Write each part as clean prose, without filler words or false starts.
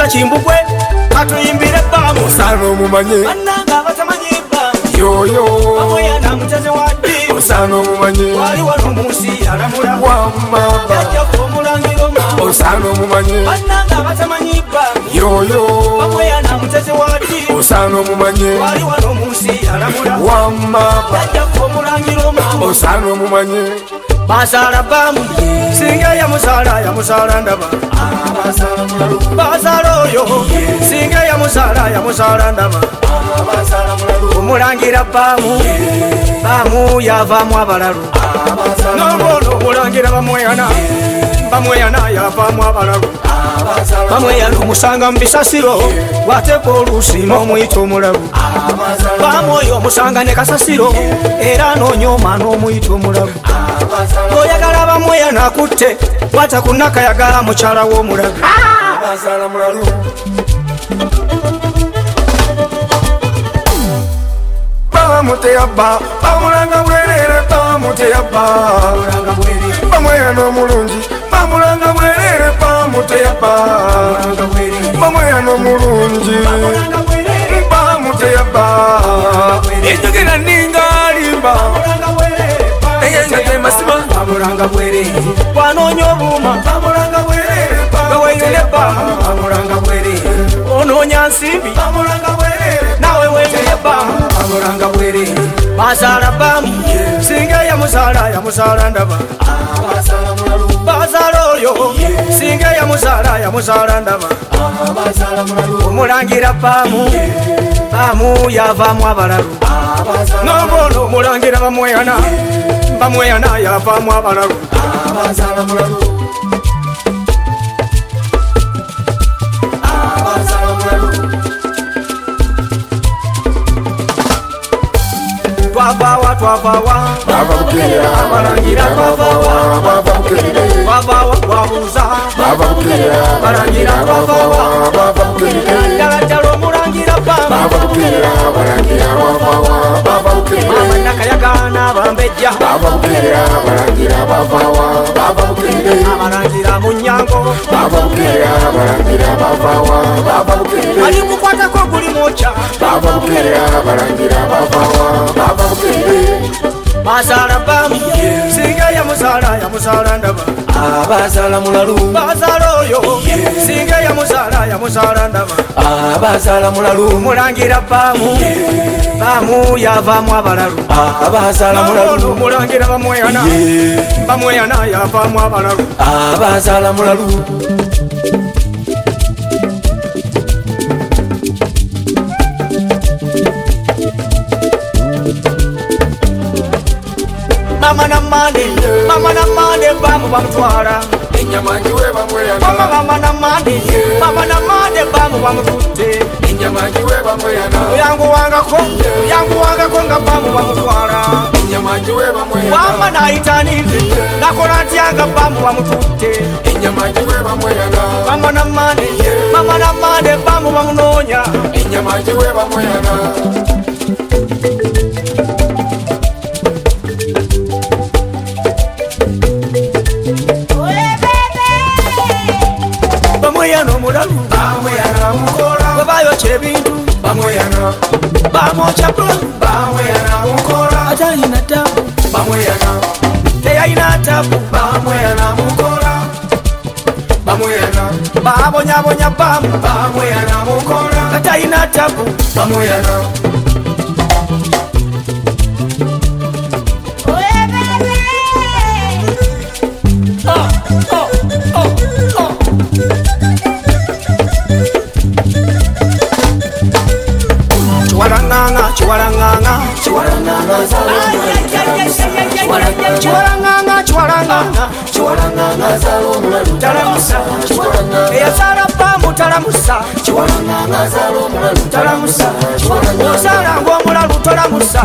Musa Chimbugwe atuyimbire bbamu osanga omumanyi bannanga batamanyi bbamu yoyo bamweyana muteze waddi osanga omumanyi wali wano munsi alamula wamaba jajjaffe omulangiro maama osanga omumanyi bannanga batamanyi bbamu yoyo bamweyana muteze waddi osanga omumanyi wali wano munsi alamula wamaba jajjaffe omulangiro maama osanga omumanyi basala bbamu singa yamusala ndaba basala oyo singa yamusala ndaba omulangira bbamu yavaamu abalalu nongono omulangira bamweyana yavaamu abalalu bamweyana omusanga mu bisasiro wateeka oluusi n'omuyita omulalu bbamu oyo omusanga ne kasasiro era n'onyooma n'omuyita omulalu oyagala bamweyana akutte wata kunakayagala mukyala w'omulalu bamuteyabba bamulanga bwerere bamuteyabba bamweyana omulungi bamulanga bwerere bamuteyabba bamweyana omulungi bamuteyabba enjogera ningalimba eyengatemasiba bamulanga bwerere wanoonya obuuma bamulanga bwerere baweyere bbamu bamulanga bwerere onoonya nsimbi bamulanga bwerere nawe weyere bbamu bamulanga bwerere basala bbamu singa yamusala ndaba basala oyo singa yamusala ndaba omulangira bbamu yavaamu abalalu nongono omulangira bamweyana yavaamu abalalu twavaawa abalangira twavaawa twabuuza abalangira twavaawa ddala ddala omulangira bbamu nakayagana abambejja abalangira mu nnyango ali kukwatako guli mwokya basala bbamu singa yamusala ndaba abasala mulalu basala oyo singa yamusala ndaba abasala mulalu omulangira bbamu yavaamu abalalu abasala mulalu omulangira bamweyana yavaamu abalalu abasala mulalu mama namande bbamu bamutwala enyama njiwe bamweyana mama namande bbamu bamututte enyama njiwe bamweyana yanguwangako nga bbamu bamutwala enyama njiwe bamweyana wamba nayitanire nakola ntya nga bbamu bamututte enyama njiwe bamweyana mama namande bbamu bamunoonya enyama njiwe bamweyana bamweyana omulalu bamweyana mukola webayokya ebintu bamweyana bamwokya bulalu bamweyana mukola atalina tabu bamweyana teyalina tabu bamweyana mukola bamweyana babonyabonya bbamu bamweyana mukola atalina tabu bamweyana eyasala bbamu talamusa osala ng'omulalu tolamusa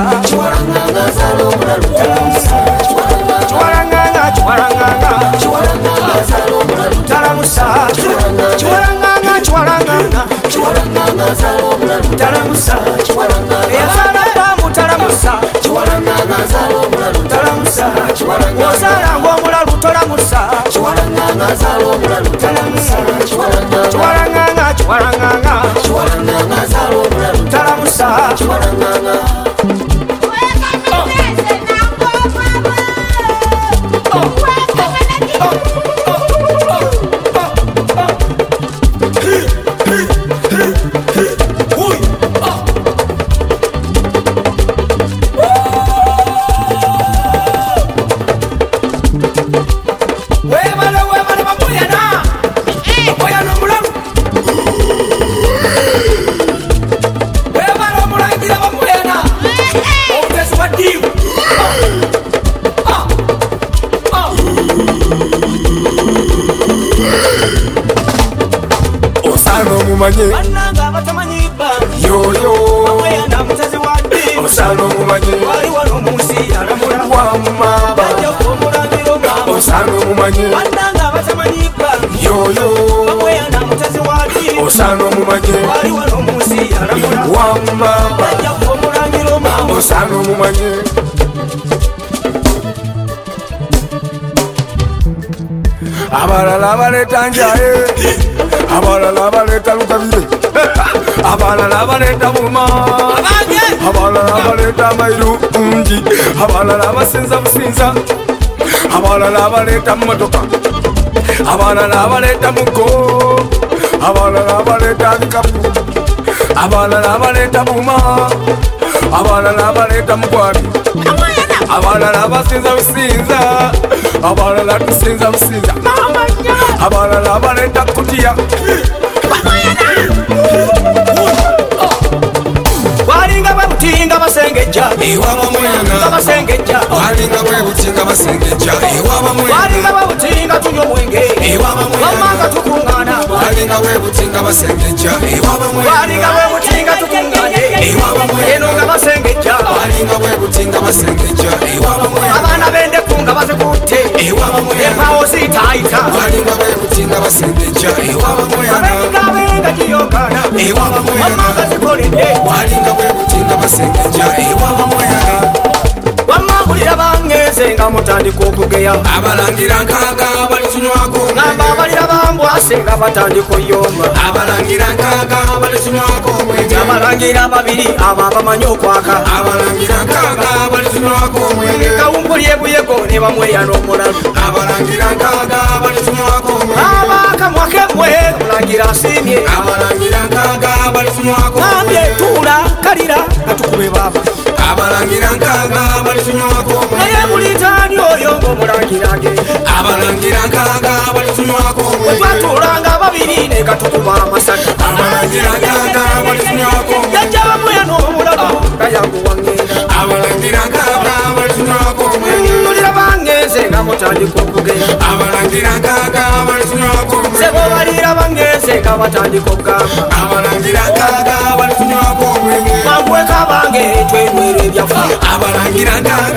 eyasala bbamu talamusa osala ng'omulalu tolamusa Bananga batamanyi bangi yoyo Bamweyana mutezi wadde osano mumanyi wali wano munsi alamula wamumaba bajja kumulangiro mama osano mumanyi Bananga batamanyi bangi yoyo Bamweyana mutezi wadde osano mumanyi wali wano munsi alamula wamumaba bajja kumulangiro mama osano mumanyi abalala baleta njaye abalala baleta lukabire abalala baleta buma abalala baleta mairu ungi abalala basinza businza abalala baleta motoka abalala baleta mugo abalala baleta bikapu abalala baleta buma abalala baleta mugwabi abalala basinza businza abalala tusinza businza abalala baleta kutiya walinga bwebutinga basengejja ewabamuyana basengejja walinga bwebutinga basengejja ewabamuyana walinga bwebutinga tunywa omwenge wamanga tukungana walinga bwebutinga basengejja ewabamuyana walinga bwebutinga tukungane eno nga basengejja walinga bwebutinga basengejja ewabamuyana abaana b'endeku nga bazikutte empawo zitayita walinga bwebutinga basengejja ewabamuyana abengikabenga giyokana wamanga zikoledde walinga bwebutinga basengejja ewabamuyana wamangulira bangeze nga mutandika okugeya abalangira nkaaga balitunywako ngamba abalira bambwase nga batandika oyomba abalangira nkaaga balitunywako omwenge abalangira babiri abo abamanyi okwaka abalangira nkaaga balitunywako omwenge kawumpuli ebuyego ne bamweyana omulalu abalangira nkaaga balitunywako omwenge abakamwa kemwe omulangira asiimye abalangira nkaaga balitunywako ambye tuula kalira katukube baaba abalangira nkaaga balitunywako naye omwenge bulitaani oyo ng'omulangira agenda abalangira nkaaga balitunywako omwenge wetwatuulanga babiri ne katukuba amasaka abalangira nkaaga balitunywako omwenge jajja bamweyana omulalu gayanguwangenda abalangira nkaaga balitunywako omwenge nulira bangeze nga mutandika okugenda abalangira nkaaga balitunywako omwenge sebo balira bangeze nga batandika okugamba abalangira nkaaga balitunywako omwenge mangweka bange twenywera ebyafuya abalangira nkaaga